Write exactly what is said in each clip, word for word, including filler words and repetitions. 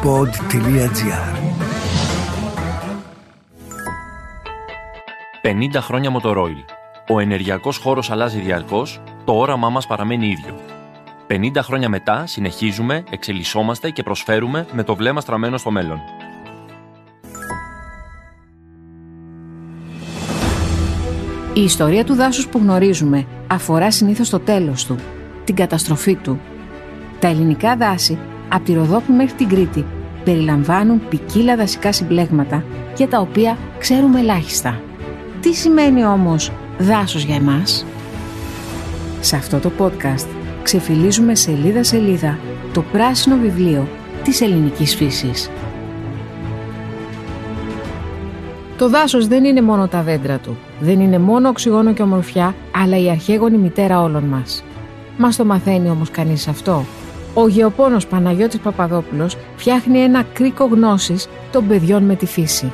pod τελεία gr. πενήντα χρόνια Motorola. Ο ενεργειακός χώρος αλλάζει διαρκώς, το όραμά μας παραμένει ίδιο. πενήντα χρόνια μετά συνεχίζουμε, εξελισσόμαστε και προσφέρουμε με το βλέμμα στραμμένο στο μέλλον. Η ιστορία του δάσους που γνωρίζουμε αφορά συνήθως το τέλος του, την καταστροφή του. Τα ελληνικά δάση, από τη Ροδόπη μέχρι την Κρήτη, περιλαμβάνουν ποικίλα δασικά συμπλέγματα για τα οποία ξέρουμε ελάχιστα. Τι σημαίνει όμως δάσος για εμάς? Σε αυτό το podcast ξεφυλίζουμε σελίδα-σελίδα το πράσινο βιβλίο της ελληνικής φύσης. Το δάσος δεν είναι μόνο τα δέντρα του, δεν είναι μόνο οξυγόνο και ομορφιά, αλλά η αρχαίγονη μητέρα όλων μας. Μας το μαθαίνει όμως κανείς αυτό? Ο γεωπόνος Παναγιώτης Παπαδόπουλος φτιάχνει ένα κρίκο γνώσης των παιδιών με τη φύση.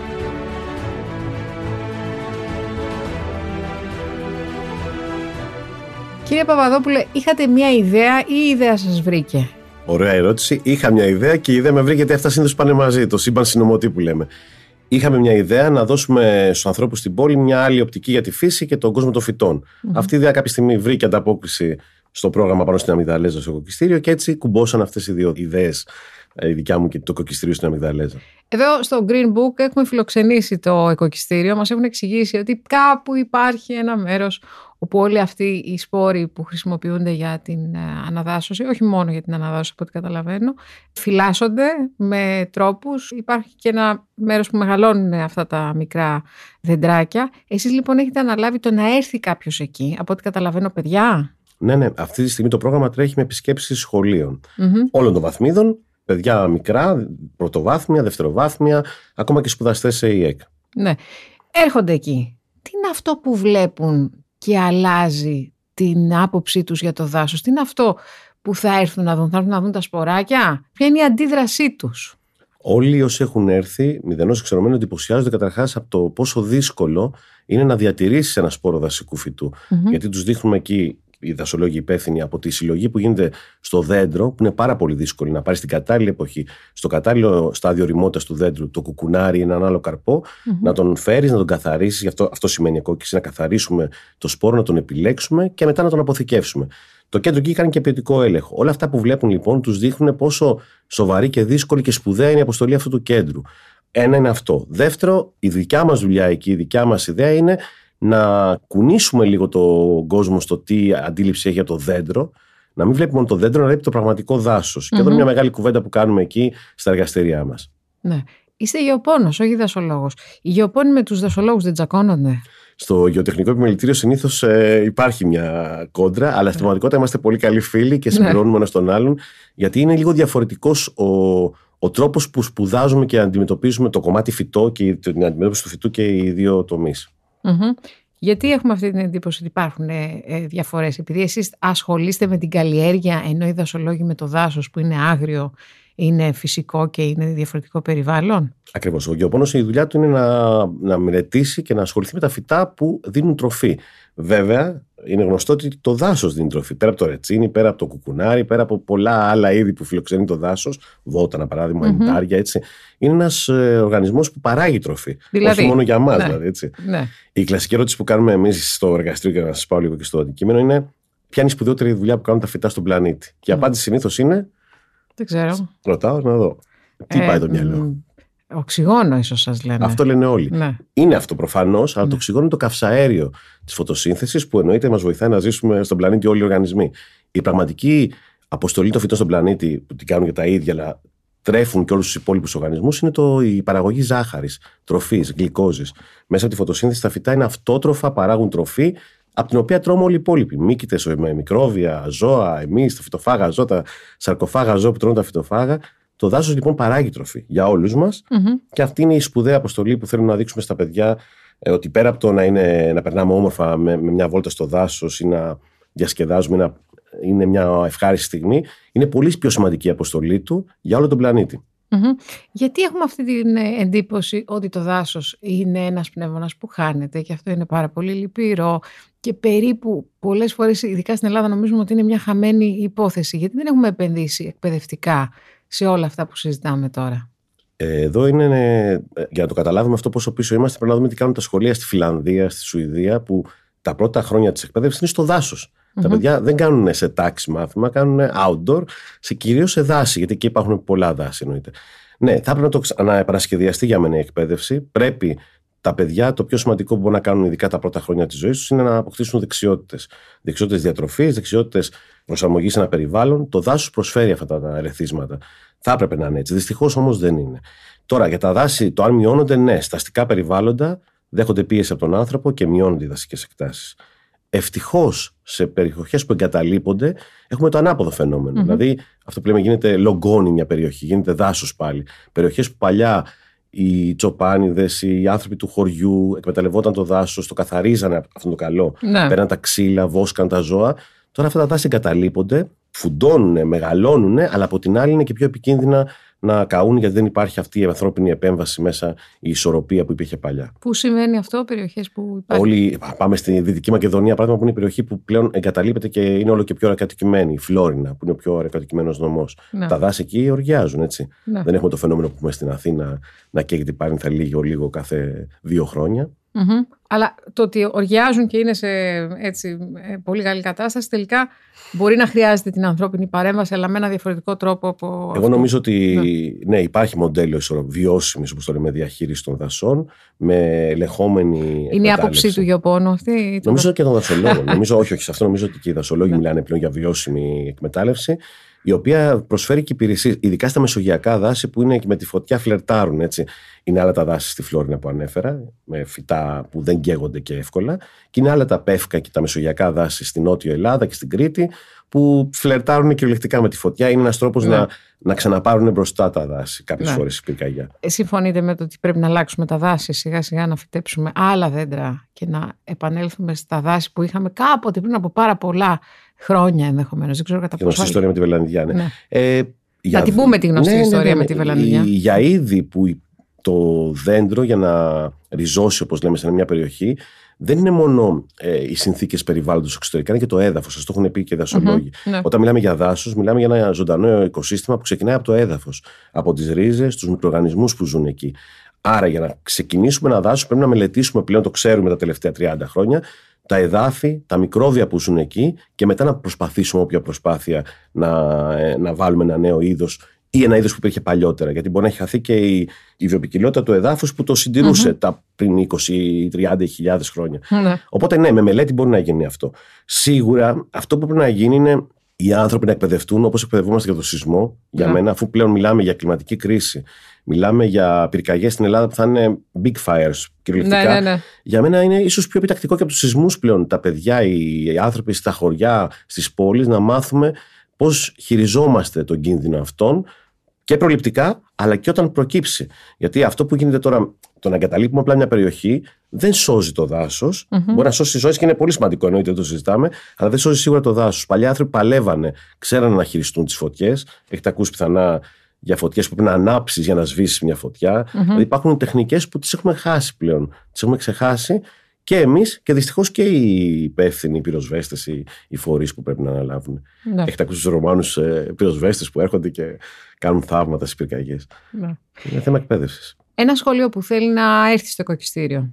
Κύριε Παπαδόπουλε, είχατε μια ιδέα ή η ιδέα σας βρήκε? Ωραία ερώτηση. Είχα μια ιδέα και η ιδέα με βρήκε, γιατί αυτά συνήθως πάνε μαζί. Το σύμπαν συνωμοτή που λέμε. Είχαμε μια ιδέα να δώσουμε στους ανθρώπους στην πόλη μια άλλη οπτική για τη φύση και τον κόσμο των φυτών. Mm-hmm. Αυτή η ιδέα κάποια στιγμή βρήκε ανταπόκριση στο πρόγραμμα πάνω στην Αμυγδαλέζα, στο κοκκιστήριο, και έτσι κουμπώσαν αυτές οι δύο ιδέες, η δικιά μου και το κοκκιστήριο στην Αμυγδαλέζα. Εδώ στο Green Book έχουμε φιλοξενήσει το οικοκυστήριο. Μας έχουν εξηγήσει ότι κάπου υπάρχει ένα μέρος όπου όλοι αυτοί οι σπόροι που χρησιμοποιούνται για την αναδάσωση, όχι μόνο για την αναδάσωση από ό,τι καταλαβαίνω, φυλάσσονται με τρόπους. Υπάρχει και ένα μέρος που μεγαλώνουν αυτά τα μικρά δεντράκια. Εσείς λοιπόν έχετε αναλάβει το να έρθει κάποιος εκεί, από ό,τι καταλαβαίνω, παιδιά. Ναι, ναι. Αυτή τη στιγμή το πρόγραμμα τρέχει με επισκέψεις σχολείων. Mm-hmm. Όλων των βαθμίδων, παιδιά μικρά, πρωτοβάθμια, δευτεροβάθμια, ακόμα και σπουδαστές σε ΙΕΚ. Ναι. Έρχονται εκεί. Τι είναι αυτό που βλέπουν και αλλάζει την άποψή τους για το δάσος? Τι είναι αυτό που θα έρθουν να δουν? Θα έρθουν να δουν τα σποράκια? Ποια είναι η αντίδρασή τους? Όλοι όσοι έχουν έρθει, μηδενός εξαιρωμένοι, εντυπωσιάζονται καταρχάς από το πόσο δύσκολο είναι να διατηρήσεις ένα σπόρο δασικού φυτού. Mm-hmm. Γιατί τους δείχνουμε εκεί οι δασολόγοι υπεύθυνοι από τη συλλογή που γίνεται στο δέντρο, που είναι πάρα πολύ δύσκολη, να πάρει στην κατάλληλη εποχή, στο κατάλληλο στάδιο ρημότητας του δέντρου, το κουκουνάρι ή έναν άλλο καρπό, mm-hmm. να τον φέρεις, να τον καθαρίσεις. Γι' αυτό, αυτό σημαίνει εκόκκιση, να καθαρίσουμε το σπόρο, να τον επιλέξουμε και μετά να τον αποθηκεύσουμε. Το κέντρο εκεί κάνει και ποιοτικό έλεγχο. Όλα αυτά που βλέπουν λοιπόν τους δείχνουν πόσο σοβαρή και δύσκολη και σπουδαία είναι η αποστολή αυτού του κέντρου. Ένα είναι αυτό. Δεύτερο, η δικιά μας δουλειά εκεί, η δικιά μας ιδέα είναι να κουνήσουμε λίγο τον κόσμο στο τι αντίληψη έχει για το δέντρο, να μην βλέπει μόνο το δέντρο, να βλέπει το πραγματικό δάσος. Mm-hmm. Και εδώ είναι μια μεγάλη κουβέντα που κάνουμε εκεί στα εργαστήριά μας. Ναι. Είστε γεωπόνος, όχι δασολόγος. Οι γεωπόνοι με τους δασολόγους δεν τσακώνονται? Στο γεωτεχνικό επιμελητήριο συνήθως ε, υπάρχει μια κόντρα, αλλά στην πραγματικότητα είμαστε πολύ καλοί φίλοι και συμπληρώνουμε ένα τον άλλον, γιατί είναι λίγο διαφορετικός ο, ο τρόπος που σπουδάζουμε και αντιμετωπίζουμε το κομμάτι φυτό και την αντιμετώπιση του φυτού και οι δύο τομείς. Mm-hmm. Γιατί έχουμε αυτή την εντύπωση ότι υπάρχουν ε, ε, διαφορές? Επειδή εσείς ασχολείστε με την καλλιέργεια, ενώ οι δασολόγοι με το δάσος που είναι άγριο, είναι φυσικό και είναι διαφορετικό περιβάλλον. Ακριβώς. Ο γεωπόνος, η δουλειά του είναι να, να μελετήσει και να ασχοληθεί με τα φυτά που δίνουν τροφή. Βέβαια, είναι γνωστό ότι το δάσος δίνει τροφή. Πέρα από το ρετσίνι, πέρα από το κουκουνάρι, πέρα από πολλά άλλα είδη που φιλοξενεί το δάσος, βότανα παράδειγμα, mm-hmm. ενιτάρια, έτσι. Είναι ένας ε, οργανισμός που παράγει τροφή. Δηλαδή, όχι μόνο για μας, ναι. δηλαδή. Έτσι. Ναι. Η κλασική ερώτηση που κάνουμε εμείς στο εργαστήριο, και να σας πάω λίγο και στο αντικείμενο, είναι ποια είναι η σπουδαιότερη δουλειά που κάνουν τα φυτά στον πλανήτη. Και η mm. απάντηση συνήθως είναι. Δεν ξέρω. Ρωτάω να δω. Τι ε, πάει το μυαλό? Οξυγόνο, ίσως σας λένε. Αυτό λένε όλοι. Ναι. Είναι αυτό προφανώς, αλλά ναι. το οξυγόνο είναι το καυσαέριο της φωτοσύνθεσης που εννοείται μας βοηθάει να ζήσουμε στον πλανήτη όλοι οι οργανισμοί. Η πραγματική αποστολή των φυτών στον πλανήτη, που την κάνουν για τα ίδια, αλλά τρέφουν και όλους τους υπόλοιπους οργανισμούς, είναι το, η παραγωγή ζάχαρης, τροφής, γλυκόζης. Μέσα από τη φωτοσύνθεση τα φυτά είναι αυτότροφα, παράγουν τροφή, από την οποία τρώμε όλοι οι υπόλοιποι. Μύκητες με μικρόβια, ζώα, εμείς, τα φυτοφάγα ζώα, τα σαρκοφάγα ζώα που τρώνε τα φυτοφάγα. Το δάσος λοιπόν παράγει τροφή για όλους μας, mm-hmm. και αυτή είναι η σπουδαία αποστολή που θέλουμε να δείξουμε στα παιδιά, ε, ότι πέρα από το να, είναι, να περνάμε όμορφα με, με μια βόλτα στο δάσος ή να διασκεδάζουμε, να, είναι μια ευχάριστη στιγμή, είναι πολύ πιο σημαντική η αποστολή του για όλο τον πλανήτη. Mm-hmm. Γιατί έχουμε αυτή την εντύπωση ότι το δάσος είναι ένας πνεύμονας που χάνεται και αυτό είναι πάρα πολύ λυπηρό και περίπου πολλές φορές, ειδικά στην Ελλάδα, νομίζουμε ότι είναι μια χαμένη υπόθεση, γιατί δεν έχουμε επενδύσει εκπαιδευτικά σε όλα αυτά που συζητάμε τώρα? Εδώ είναι, για να το καταλάβουμε αυτό πόσο πίσω είμαστε, πρέπει να δούμε τι κάνουν τα σχολεία στη Φινλανδία, στη Σουηδία, που τα πρώτα χρόνια της εκπαίδευσης είναι στο δάσος. Mm-hmm. Τα παιδιά δεν κάνουν σε τάξη μάθημα, κάνουν outdoor, σε κυρίως σε δάση, γιατί εκεί υπάρχουν πολλά δάση εννοείται. Ναι, θα πρέπει να το να επανασχεδιαστεί για μένα η εκπαίδευση. Πρέπει τα παιδιά, το πιο σημαντικό που μπορούν να κάνουν, ειδικά τα πρώτα χρόνια της ζωής τους, είναι να αποκτήσουν δεξιότητες. Δεξιότητες διατροφής, δεξιότητες προσαρμογής σε ένα περιβάλλον. Το δάσος προσφέρει αυτά τα ερεθίσματα. Θα έπρεπε να είναι έτσι. Δυστυχώς όμως δεν είναι. Τώρα, για τα δάση, το αν μειώνονται, ναι, στα αστικά περιβάλλοντα δέχονται πίεση από τον άνθρωπο και μειώνονται οι δασικές εκτάσεις. Ευτυχώς σε περιοχές που εγκαταλείπονται έχουμε το ανάποδο φαινόμενο. Mm-hmm. Δηλαδή, αυτό που λέμε γίνεται λογκώνει μια περιοχή, γίνεται δάσος πάλι. Περιοχές που παλιά οι τσοπάνιδες, οι άνθρωποι του χωριού εκμεταλλευόταν το δάσος, το καθαρίζανε αυτό το καλό. Ναι. Παίρναν τα ξύλα, βόσκαν τα ζώα. Τώρα αυτά τα δάση εγκαταλείπονται, φουντώνουν, μεγαλώνουν, αλλά από την άλλη είναι και πιο επικίνδυνα να καούν, γιατί δεν υπάρχει αυτή η ανθρώπινη επέμβαση μέσα, η ισορροπία που υπήρχε παλιά. Πού συμβαίνει αυτό, περιοχές που υπάρχουν? Όλοι πάμε στη Δυτική Μακεδονία, παράδειγμα, που είναι η περιοχή που πλέον εγκαταλείπεται και είναι όλο και πιο αρακατοικημένη. Η Φλόρινα, που είναι ο πιο αρακατοικημένος νομός. Ναι. Τα δάση εκεί οργιάζουν, έτσι. Ναι. Δεν έχουμε το φαινόμενο που έχουμε στην Αθήνα να καίγεται πάρινθα λίγο-λίγο κάθε δύο χρόνια. Mm-hmm. Αλλά το ότι οργιάζουν και είναι σε έτσι, πολύ καλή κατάσταση, τελικά μπορεί να χρειάζεται την ανθρώπινη παρέμβαση, αλλά με ένα διαφορετικό τρόπο από. Εγώ αυτό. Νομίζω ότι ναι. ναι, υπάρχει μοντέλο βιώσιμης, όπως το λέμε, διαχείριση των δασών, με ελεγχόμενη. Είναι η άποψή του Γεωπόνου αυτή? Νομίζω και των δασολόγων. νομίζω, όχι, όχι, σε αυτό νομίζω ότι και οι δασολόγοι ναι. μιλάνε πλέον για βιώσιμη εκμετάλλευση, η οποία προσφέρει και υπηρεσίες, ειδικά στα μεσογειακά δάση που είναι και με τη φωτιά φλερτάρουν. Έτσι. Είναι άλλα τα δάση στη Φλόρινα που ανέφερα, με φυτά που δεν καίγονται και εύκολα, και είναι άλλα τα πεύκα και τα μεσογειακά δάση στην Νότιο Ελλάδα και στην Κρήτη, που φλερτάρουν κυριολεκτικά με τη φωτιά. Είναι ένας τρόπος ναι. να, να ξαναπάρουν μπροστά τα δάση κάποιες ναι. φορές στην πυρκαγιά. Συμφωνείτε με το ότι πρέπει να αλλάξουμε τα δάση σιγά σιγά, να φυτέψουμε άλλα δέντρα και να επανέλθουμε στα δάση που είχαμε κάποτε πριν από πάρα πολλά χρόνια ενδεχομένως? Δεν ξέρω κατά πόσο. Γνωστή ιστορία με τη Βελανδιά. Ναι. Ναι. Ε, για... Να την πούμε τη γνωστή ναι, ιστορία ναι, ναι, ναι. με τη Βελανδιά. Για είδη που το δέντρο, για να ριζώσει, όπως λέμε, σε μια περιοχή, δεν είναι μόνο ε, οι συνθήκες περιβάλλοντος εξωτερικά, είναι και το έδαφος. Σας το έχουν πει και οι δασολόγοι. Mm-hmm, ναι. Όταν μιλάμε για δάσος, μιλάμε για ένα ζωντανό οικοσύστημα που ξεκινάει από το έδαφος, από τις ρίζες, τους μικροοργανισμούς που ζουν εκεί. Άρα, για να ξεκινήσουμε ένα δάσος, πρέπει να μελετήσουμε, πλέον το ξέρουμε τα τελευταία τριάντα χρόνια, τα εδάφη, τα μικρόβια που ζουν εκεί, και μετά να προσπαθήσουμε όποια προσπάθεια να, ε, να βάλουμε ένα νέο είδος ή ένα είδος που υπήρχε παλιότερα. Γιατί μπορεί να έχει χαθεί και η, η βιοποικιλότητα του εδάφους που το συντηρούσε mm-hmm. τα πριν είκοσι τριάντα χιλιάδες χρόνια. Mm-hmm. Οπότε, ναι, με μελέτη μπορεί να γίνει αυτό. Σίγουρα αυτό που πρέπει να γίνει είναι οι άνθρωποι να εκπαιδευτούν όπως εκπαιδευόμαστε για το σεισμό. Mm-hmm. Για μένα, αφού πλέον μιλάμε για κλιματική κρίση, μιλάμε για πυρκαγιές στην Ελλάδα που θα είναι big fires κυριολεκτικά. Ναι, ναι, ναι. Για μένα είναι ίσως πιο επιτακτικό και από τους σεισμούς πλέον. Τα παιδιά, οι άνθρωποι στα χωριά, στις πόλεις, να μάθουμε πώς χειριζόμαστε τον κίνδυνο αυτόν και προληπτικά, αλλά και όταν προκύψει. Γιατί αυτό που γίνεται τώρα, το να εγκαταλείπουμε απλά μια περιοχή, δεν σώζει το δάσος. Mm-hmm. Μπορεί να σώσει ζωές και είναι πολύ σημαντικό, εννοείται, δεν το συζητάμε, αλλά δεν σώζει σίγουρα το δάσος. Παλιά άνθρωποι παλεύανε, ξέρανε να χειριστούν τις φωτιές. Έχετε ακούσει πιθανά για φωτιές που πρέπει να ανάψεις για να σβήσεις μια φωτιά. Mm-hmm. Δηλαδή υπάρχουν τεχνικές που τις έχουμε χάσει πλέον. Τις έχουμε ξεχάσει. Και εμείς και δυστυχώς και οι υπεύθυνοι, οι πυροσβέστες, οι, οι φορείς που πρέπει να αναλάβουν. Ναι. Έχετε ακούσει τους Ρωμάνους ε, πυροσβέστες που έρχονται και κάνουν θαύματα στις πυρκαγιές. Ναι. Είναι θέμα εκπαίδευσης. Ένα σχολείο που θέλει να έρθει στο οικοκυστήριο,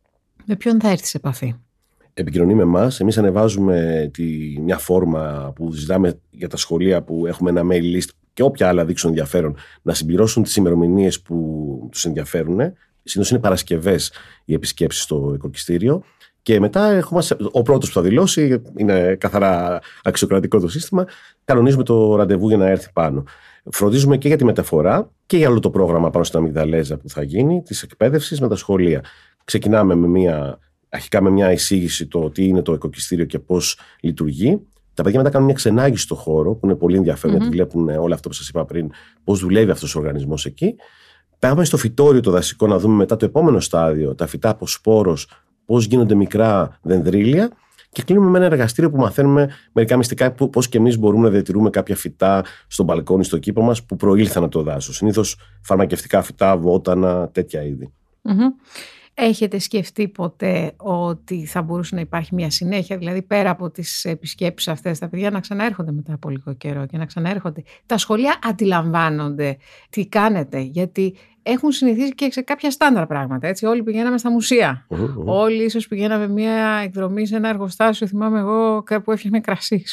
με ποιον θα έρθει σε επαφή? Επικοινωνεί με εμάς. Εμείς ανεβάζουμε τη, μια φόρμα που ζητάμε για τα σχολεία που έχουμε ένα mail list και όποια άλλα δείξουν ενδιαφέρον να συμπληρώσουν τις ημερομηνίες που τους ενδιαφέρουν. Συνήθως είναι Παρασκευές οι επισκέψεις στο οικοκυστήριο. Και μετά έχουμε, ο πρώτος που θα δηλώσει, είναι καθαρά αξιοκρατικό το σύστημα, κανονίζουμε το ραντεβού για να έρθει πάνω. Φροντίζουμε και για τη μεταφορά και για όλο το πρόγραμμα πάνω στην Αμυγδαλέζα που θα γίνει, της εκπαίδευσης με τα σχολεία. Ξεκινάμε με μια, αρχικά με μια εισήγηση το τι είναι το οικοκυστήριο και πώς λειτουργεί. Τα παιδιά μετά κάνουν μια ξενάγηση στο χώρο, που είναι πολύ ενδιαφέρον, mm-hmm. γιατί βλέπουν όλο αυτό που σας είπα πριν, πώς δουλεύει αυτός ο οργανισμός εκεί. Πάμε στο φυτόριο το δασικό να δούμε μετά το επόμενο στάδιο, τα φυτά από σπόρος, πώς γίνονται μικρά δενδρίλια, και κλείνουμε με ένα εργαστήριο που μαθαίνουμε μερικά μυστικά πώς και εμείς μπορούμε να διατηρούμε κάποια φυτά στο μπαλκόνι, στο κήπο μας που προήλθαν από το δάσος. Συνήθως φαρμακευτικά φυτά, βότανα, τέτοια είδη. Mm-hmm. Έχετε σκεφτεί ποτέ ότι θα μπορούσε να υπάρχει μια συνέχεια, δηλαδή πέρα από τις επισκέψεις αυτές, τα παιδιά να ξαναέρχονται μετά από λίγο καιρό και να ξαναέρχονται? Τα σχολεία αντιλαμβάνονται τι κάνετε? Γιατί έχουν συνηθίσει και σε κάποια στάνταρ πράγματα. Έτσι. Όλοι πηγαίναμε στα μουσεία. Mm-hmm. Όλοι ίσως πηγαίναμε μια εκδρομή σε ένα εργοστάσιο. Θυμάμαι εγώ που έφτιαχνε κρασί.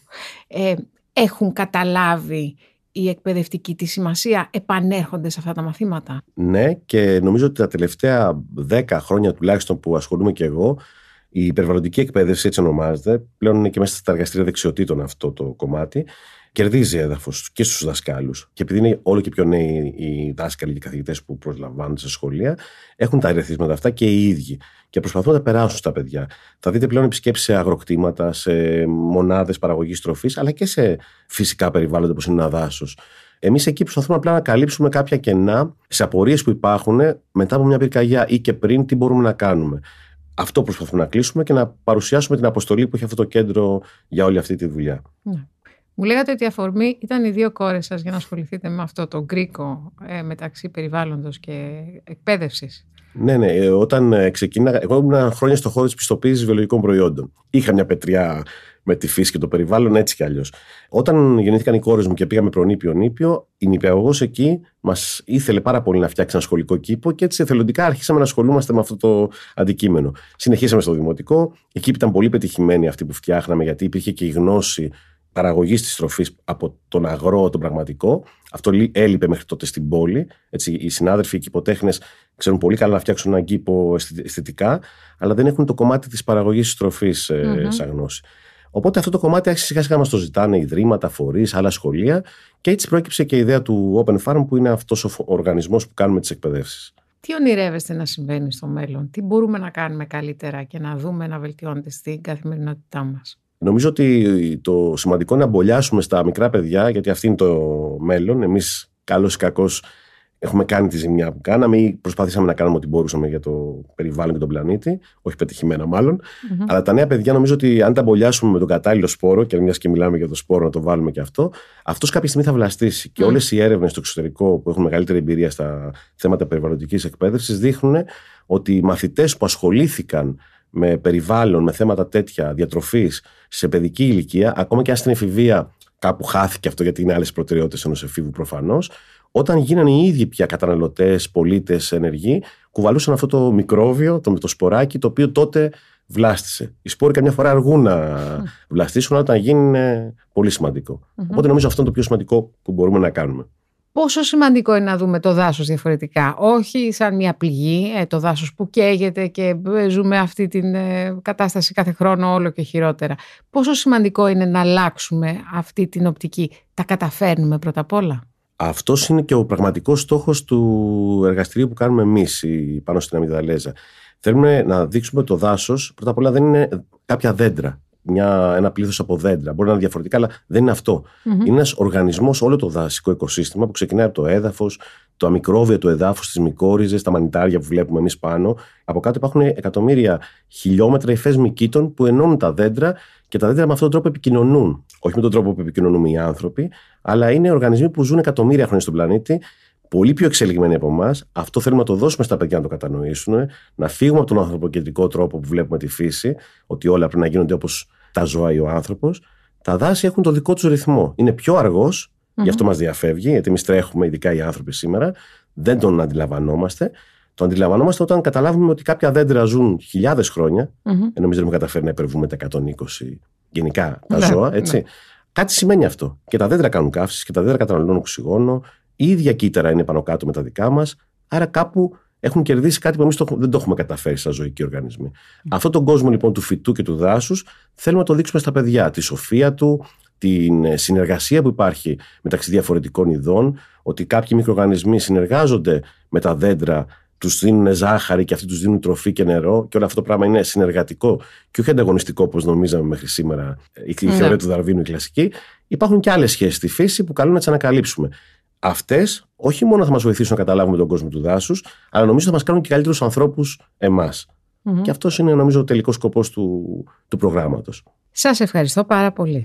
Ε, έχουν καταλάβει η εκπαιδευτική τη σημασία, επανέρχονται σε αυτά τα μαθήματα? Ναι, και νομίζω ότι τα τελευταία δέκα χρόνια τουλάχιστον που ασχολούμαι και εγώ, η περιβαλλοντική εκπαίδευση, έτσι ονομάζεται, πλέον είναι και μέσα στα εργαστήρια δεξιοτήτων αυτό το κομμάτι, κερδίζει έδαφος και στους δασκάλους. Και επειδή είναι όλο και πιο νέοι οι δάσκαλοι και οι καθηγητές που προσλαμβάνονται σε σχολεία, έχουν τα ερεθίσματα αυτά και οι ίδιοι. Και προσπαθούν να τα περάσουν στα παιδιά. Θα δείτε πλέον επισκέψεις σε αγροκτήματα, σε μονάδες παραγωγής τροφής, αλλά και σε φυσικά περιβάλλοντα όπως είναι ένα δάσος. Εμείς εκεί προσπαθούμε απλά να καλύψουμε κάποια κενά σε απορίες που υπάρχουν μετά από μια πυρκαγιά ή και πριν, τι μπορούμε να κάνουμε. Αυτό προσπαθούμε να κλείσουμε και να παρουσιάσουμε την αποστολή που έχει αυτό το κέντρο για όλη αυτή τη δουλειά. Ναι. Μου λέγατε ότι η αφορμή ήταν οι δύο κόρες σας για να ασχοληθείτε με αυτό το γκρίκο ε, μεταξύ περιβάλλοντος και εκπαίδευσης. Ναι, ναι. Όταν ξεκίναγα, εγώ ήμουν χρόνια στο χώρο της πιστοποίησης βιολογικών προϊόντων. Είχα μια πετριά με τη φύση και το περιβάλλον, έτσι κι αλλιώς. Όταν γεννήθηκαν οι κόρες μου και πήγαμε προνήπιο-νήπιο, η νηπιαγωγός εκεί μας ήθελε πάρα πολύ να φτιάξει ένα σχολικό κήπο και έτσι εθελοντικά αρχίσαμε να ασχολούμαστε με αυτό το αντικείμενο. Συνεχίσαμε στο δημοτικό. Εκεί ήταν πολύ πετυχημένοι αυτοί που φτιάχναμε, γιατί υπήρχε και η γνώση παραγωγής της τροφής από τον αγρό, τον πραγματικό. Αυτό έλειπε μέχρι τότε στην πόλη. Έτσι, οι συνάδελφοι, οι κηποτέχνες ξέρουν πολύ καλά να φτιάξουν έναν κήπο αισθητικά, αλλά δεν έχουν το κομμάτι της παραγωγής της τροφής mm-hmm. σαν γνώση. Οπότε αυτό το κομμάτι άρχισε σιγά σιγά να μας το ζητάνε ιδρύματα, φορείς, άλλα σχολεία, και έτσι προέκυψε και η ιδέα του Open Farm, που είναι αυτός ο οργανισμός που κάνουμε τις εκπαιδεύσεις. Τι ονειρεύεστε να συμβαίνει στο μέλλον, τι μπορούμε να κάνουμε καλύτερα και να δούμε να βελτιώνεται στην καθημερινότητά μας? Νομίζω ότι το σημαντικό είναι να μπολιάσουμε στα μικρά παιδιά, γιατί αυτή είναι το μέλλον. Εμείς, καλώς ή κακώς, έχουμε κάνει τη ζημιά που κάναμε ή προσπαθήσαμε να κάνουμε ό,τι μπορούσαμε για το περιβάλλον και τον πλανήτη. Όχι πετυχημένα, μάλλον. Mm-hmm. Αλλά τα νέα παιδιά, νομίζω ότι αν τα μπολιάσουμε με τον κατάλληλο σπόρο, και μιας και μιλάμε για το σπόρο, να το βάλουμε και αυτό, αυτός κάποια στιγμή θα βλαστήσει. Mm. Και όλες οι έρευνες στο εξωτερικό που έχουν μεγαλύτερη εμπειρία στα θέματα περιβαλλοντικής εκπαίδευσης δείχνουν ότι οι μαθητές που ασχολήθηκαν με περιβάλλον, με θέματα τέτοια διατροφής σε παιδική ηλικία, ακόμα και αν στην εφηβεία κάπου χάθηκε αυτό, γιατί είναι άλλες προτεραιότητες ενός εφήβου προφανώς, όταν γίνανε οι ίδιοι πια καταναλωτές, πολίτες, ενεργοί, κουβαλούσαν αυτό το μικρόβιο, το, το σποράκι, το οποίο τότε βλάστησε. Οι σπόροι καμιά φορά αργούν να mm. βλαστήσουν, αλλά όταν γίνει είναι πολύ σημαντικό. Mm-hmm. Οπότε νομίζω αυτό είναι το πιο σημαντικό που μπορούμε να κάνουμε. Πόσο σημαντικό είναι να δούμε το δάσος διαφορετικά, όχι σαν μια πληγή, το δάσος που καίγεται και ζούμε αυτή την κατάσταση κάθε χρόνο όλο και χειρότερα. Πόσο σημαντικό είναι να αλλάξουμε αυτή την οπτική? Τα καταφέρνουμε πρώτα απ' όλα? Αυτός είναι και ο πραγματικός στόχος του εργαστηρίου που κάνουμε εμείς πάνω στην Αμυγδαλέζα. Θέλουμε να δείξουμε το δάσος, πρώτα απ' όλα δεν είναι κάποια δέντρα. Μια, ένα πλήθος από δέντρα. Μπορεί να είναι διαφορετικά, αλλά δεν είναι αυτό. Mm-hmm. Είναι ένας οργανισμός, όλο το δασικό οικοσύστημα που ξεκινάει από το έδαφος, το αμικρόβιο του εδάφους, τις μικόριζες, τα μανιτάρια που βλέπουμε εμείς πάνω. Από κάτω υπάρχουν εκατομμύρια χιλιόμετρα υφές μυκήτων που ενώνουν τα δέντρα, και τα δέντρα με αυτόν τον τρόπο επικοινωνούν. Όχι με τον τρόπο που επικοινωνούμε οι άνθρωποι, αλλά είναι οργανισμοί που ζουν εκατομμύρια χρόνια στον πλανήτη, πολύ πιο εξελιγμένοι από εμάς. Αυτό θέλουμε να το δώσουμε στα παιδιά να το κατανοήσουν, να φύγουμε από τον ανθρωποκεντρικό τρόπο που βλέπουμε τη φύση, ότι όλα πρέπει να γίνονται όπως τα ζώα ή ο άνθρωπος. Τα δάση έχουν το δικό τους ρυθμό. Είναι πιο αργός, mm-hmm. γι' αυτό μας διαφεύγει, γιατί εμείς τρέχουμε, ειδικά οι άνθρωποι σήμερα, δεν τον αντιλαμβανόμαστε. Το αντιλαμβανόμαστε όταν καταλάβουμε ότι κάποια δέντρα ζουν χιλιάδες χρόνια, mm-hmm. ενώ εμείς δεν έχουμε καταφέρει να υπερβούμε τα εκατόν είκοσι γενικά τα ναι, ζώα, έτσι. Ναι. Κάτι σημαίνει αυτό. Και τα δέντρα κάνουν καύσεις και τα δέντρα καταναλώνουν οξυγόνο. Η ίδια κύτταρα είναι πάνω κάτω με τα δικά μας. Άρα κάπου έχουν κερδίσει κάτι που εμείς δεν το έχουμε καταφέρει σαν ζωικοί οργανισμοί. Mm. Αυτόν τον κόσμο λοιπόν του φυτού και του δάσους θέλουμε να το δείξουμε στα παιδιά. Τη σοφία του, την συνεργασία που υπάρχει μεταξύ διαφορετικών ειδών, ότι κάποιοι μικροοργανισμοί συνεργάζονται με τα δέντρα, τους δίνουν ζάχαρη και αυτοί τους δίνουν τροφή και νερό, και όλο αυτό το πράγμα είναι συνεργατικό και όχι ανταγωνιστικό όπως νομίζαμε μέχρι σήμερα η mm. θεωρία του Δαρβίνου η κλασική. Υπάρχουν και άλλες σχέσεις στη φύση που καλούν να τις ανακαλύψουμε. Αυτές όχι μόνο θα μας βοηθήσουν να καταλάβουμε τον κόσμο του δάσους, αλλά νομίζω θα μας κάνουν και καλύτερους ανθρώπους εμάς. Mm-hmm. Και αυτός είναι, νομίζω, ο τελικός σκοπός του, του προγράμματος. Σας ευχαριστώ πάρα πολύ.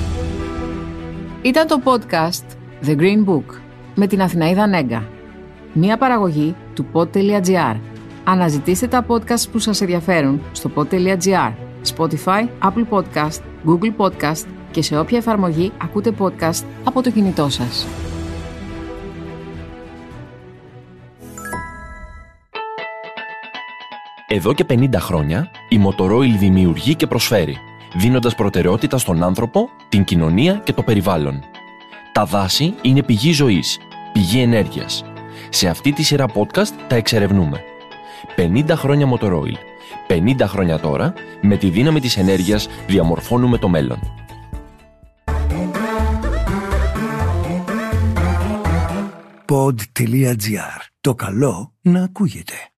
Ήταν το podcast The Green Book με την Αθηναίδα Νέγκα. Μία παραγωγή του pod.gr. Αναζητήστε τα podcast που σας ενδιαφέρουν στο pod.gr, Spotify, Apple Podcast, Google Podcast και σε όποια εφαρμογή ακούτε podcast από το κινητό σας. Εδώ και πενήντα χρόνια η Motoroil δημιουργεί και προσφέρει, δίνοντας προτεραιότητα στον άνθρωπο, την κοινωνία και το περιβάλλον. Τα δάση είναι πηγή ζωής, πηγή ενέργειας. Σε αυτή τη σειρά podcast τα εξερευνούμε. πενήντα χρόνια Motoroil. πενήντα χρόνια τώρα, με τη δύναμη της ενέργειας διαμορφώνουμε το μέλλον. pod.gr. Το καλό να ακούγεται.